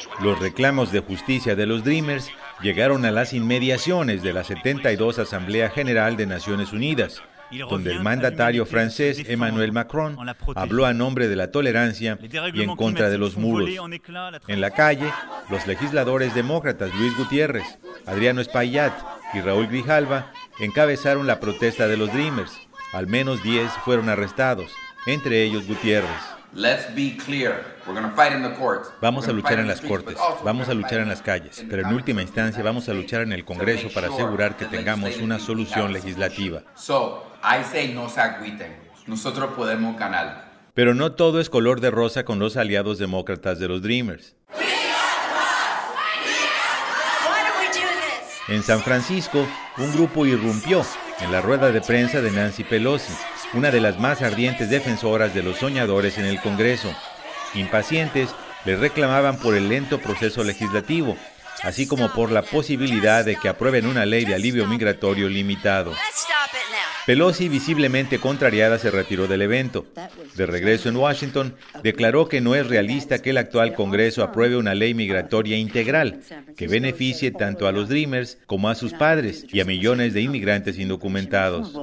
Los reclamos de justicia de los Dreamers llegaron a las inmediaciones de la 72 Asamblea General de Naciones Unidas, donde el mandatario francés Emmanuel Macron habló a nombre de la tolerancia y en contra de los muros. En la calle, los legisladores demócratas Luis Gutiérrez, Adriano Espaillat y Raúl Grijalva encabezaron la protesta de los Dreamers. Al menos 10 fueron arrestados, entre ellos Gutiérrez. Vamos a luchar en las cortes, vamos a luchar en las calles, pero en última instancia vamos a luchar en el Congreso para asegurar que tengamos una solución legislativa. Nosotros podemos ganar. Pero no todo es color de rosa con los aliados demócratas de los Dreamers. En San Francisco, un grupo irrumpió en la rueda de prensa de Nancy Pelosi, una de las más ardientes defensoras de los soñadores en el Congreso. Impacientes, le reclamaban por el lento proceso legislativo, así como por la posibilidad de que aprueben una ley de alivio migratorio limitado. Pelosi, visiblemente contrariada, se retiró del evento. De regreso en Washington, declaró que no es realista que el actual Congreso apruebe una ley migratoria integral que beneficie tanto a los Dreamers como a sus padres y a millones de inmigrantes indocumentados.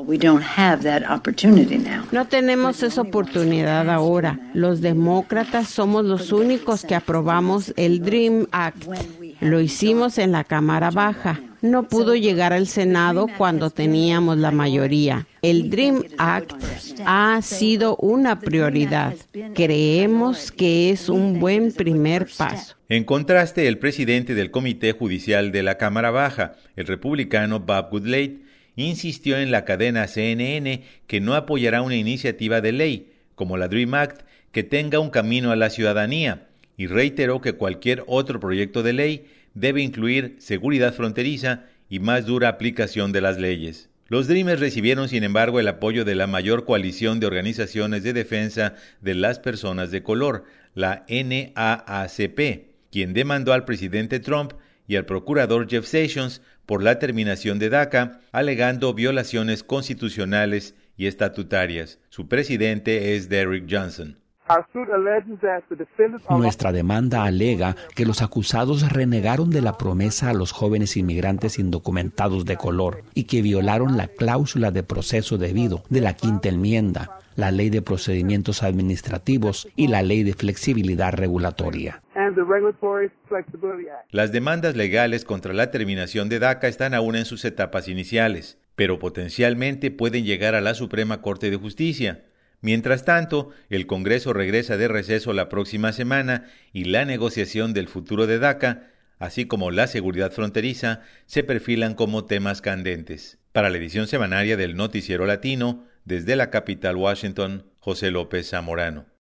No tenemos esa oportunidad ahora. Los demócratas somos los únicos que aprobamos el DREAM Act. Lo hicimos en la Cámara Baja. No pudo llegar al Senado cuando teníamos la mayoría. El DREAM Act ha sido una prioridad. Creemos que es un buen primer paso. En contraste, el presidente del Comité Judicial de la Cámara Baja, el republicano Bob Goodlatte, insistió en la cadena CNN que no apoyará una iniciativa de ley, como la DREAM Act, que tenga un camino a la ciudadanía, y reiteró que cualquier otro proyecto de ley debe incluir seguridad fronteriza y más dura aplicación de las leyes. Los Dreamers recibieron, sin embargo, el apoyo de la mayor coalición de organizaciones de defensa de las personas de color, la NAACP, quien demandó al presidente Trump y al procurador Jeff Sessions por la terminación de DACA, alegando violaciones constitucionales y estatutarias. Su presidente es Derrick Johnson. Nuestra demanda alega que los acusados renegaron de la promesa a los jóvenes inmigrantes indocumentados de color y que violaron la cláusula de proceso debido de la Quinta Enmienda, la Ley de Procedimientos Administrativos y la Ley de Flexibilidad Regulatoria. Las demandas legales contra la terminación de DACA están aún en sus etapas iniciales, pero potencialmente pueden llegar a la Suprema Corte de Justicia. Mientras tanto, el Congreso regresa de receso la próxima semana y la negociación del futuro de DACA, así como la seguridad fronteriza, se perfilan como temas candentes. Para la edición semanaria del Noticiero Latino, desde la capital Washington, José López Zamorano.